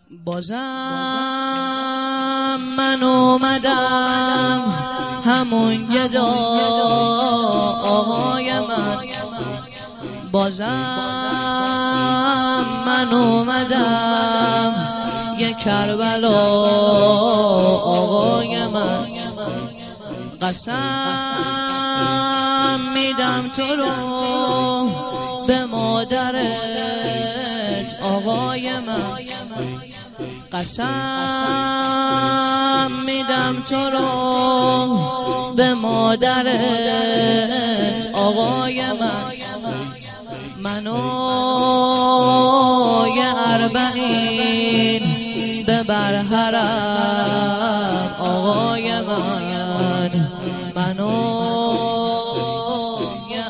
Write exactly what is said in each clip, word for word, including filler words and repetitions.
بازم من اومدم همون گدا آقای من، بازم من اومدم یه کربلا آقای من. قسم میدم تو رو به مادرت آقای من، قسم میدم تو رو به مادرت آقای من. منو یه اربعین ببر حرم آقای من، منو یه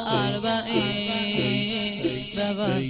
اربعین ببر.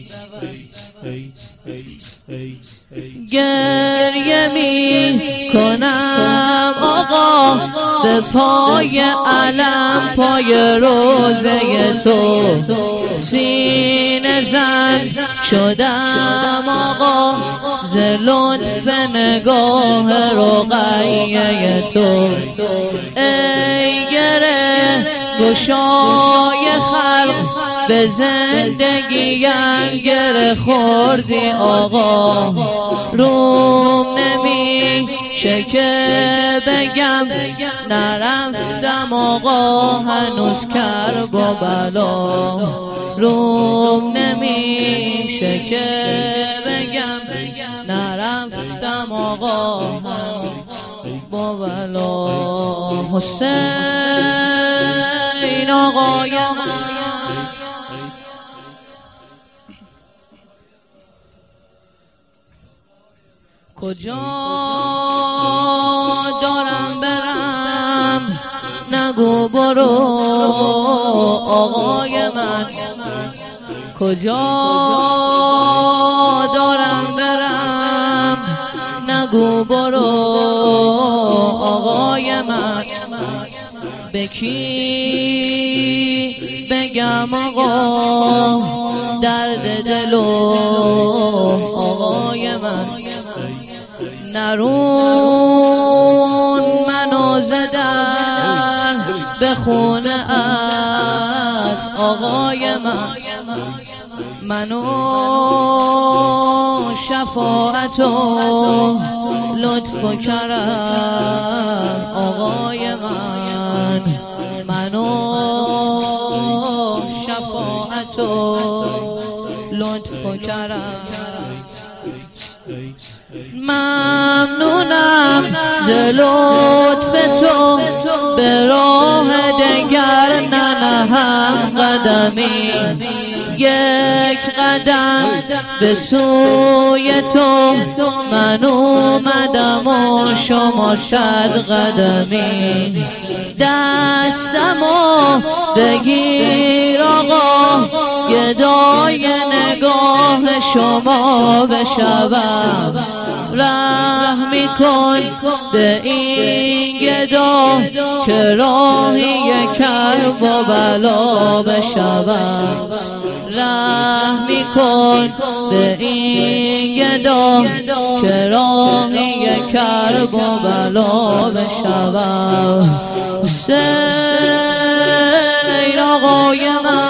گریه می کنم آقا به پای علم، پای روزه تو سینه زن شدم آقا ز لطف نگاه رقیه تو. ای گره گشای خلق به زندگیم گره خوردی آقا، روم نمیشه که بگم نرفتم آقا هنوز کرب و بلا، روم نمیشه که بگم نرفتم آقا با بلا. حسین آقای من کجا دارم برم نگو برو آقای من، کجا دارم برم نگو برو آقای من. به کی بگم آقا درد دلو آقای من، نرون منو زدن به خونه ات آقای من، منو شفاعت و لطف و کرم آقای من، منو شفاعت و لطف و کرم. ممنونم ز لطف تو به راه دگر ننهم قدمی، یک قدم به سوی تو من اومدم و شما صد قدمی. دستمو بگیر آقا گدای نگاه شما بشوم، رحمی کن به این گدا که راهی کرب و بلا بشوم، رحمی کن به این گدا که راهی کرب و بلا بشوم. حسین آقای من